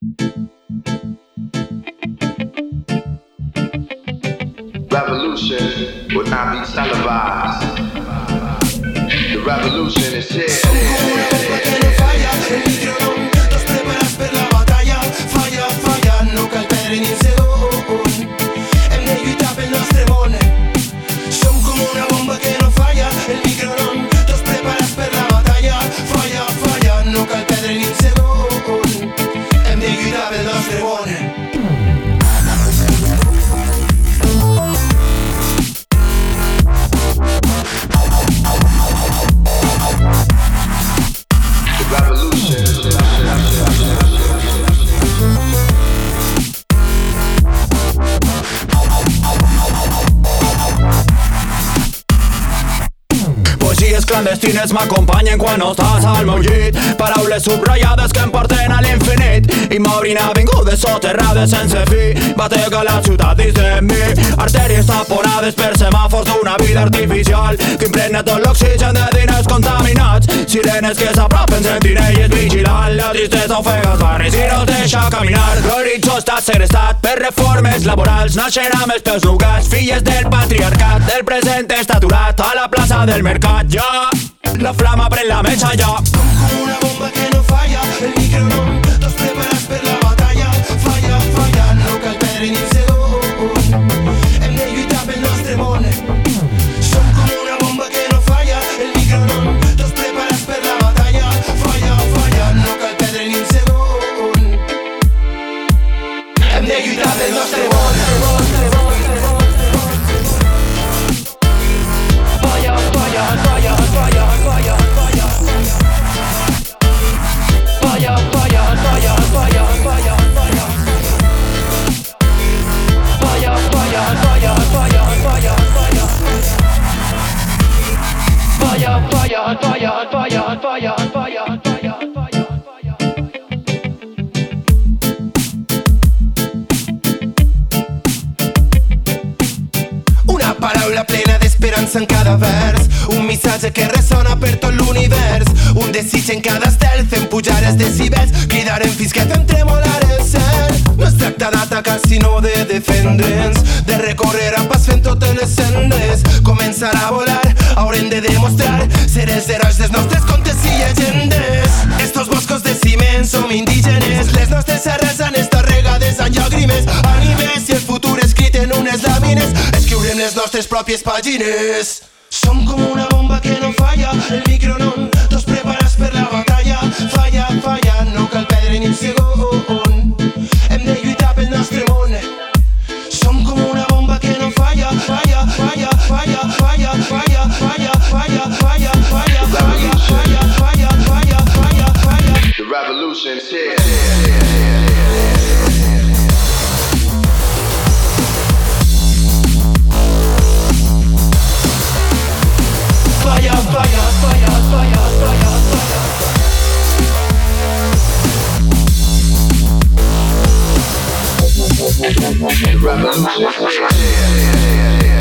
Revolution will not be televised. The revolution is here. El micro non t'ho preparat per la batalla. Falla, falla, no cal perdre ni un segon. Hem de lluitar pel nostre món. Som com una bomba que no falla. El micro non t'ho preparat per la batalla. Falla, falla, no cal perdre ni un segon. Hem de lluitar pel nostre món. Poesies clandestines m'acompanyen quan no estàs al meu llit. Paraules subratllades que em porten a l'infinit i m'obrin avingudes soterrades sense fi. Batega la ciutat dins de mi, artèries taponades per semàfors d'una vida artificial que impregna tot l'oxigen de diners contaminats. Sirenes que s'apropen, sentinelles vigilant. La tristesa ofega els barris i no deixa caminar. L'horitzó està segrestat per reformes laborals. Naixen amb els peus nugats, filles del patriarcat. El present està aturat a la plaça del mercat. Ja, la flama pren la mesa ja. Som com una bomba que no falla. El micro non t'ho preparat per la batalla. Falla, falla, no cal perdre ni un segon. Hem de lluitar pel nostre món. Som com una bomba que no falla. El micro non t'ho preparat per la batalla. Falla, falla, no cal perdre ni un segon. Hem de lluitar pel nostre món. Una paraula plena d'esperança en cada vers, un missatge que ressona per tot l'univers, un desig en cada estel fent pujar els decibels, cridarem fins que fem tremolar el cel. No es tracta d'atacar sinó de defendre'ns, de recórrer a pas fent totes les sendes, començar a volar, haurem de demostrar ser els herois dels nostres contes i llegendes. Estos boscos de ciment som indígenes, les nostres arrels han estat regades amb llàgrimes, ànimes i el futur escrit en unes làmines, escriurem les nostres pròpies pàgines. Som com una bomba que no falla, el micro non t'ho preparat per la batalla. Falla, falla, no cal perdre ni un segon. Hem de lluitar pel nostre món. Som com una bomba que no falla. Falla, falla, falla, falla, falla, falla, falla, falla, falla, falla, falla, falla, falla, falla, falla. The revolution's here. Falla, falla, falla, falla, falla, falla. The revolution's here.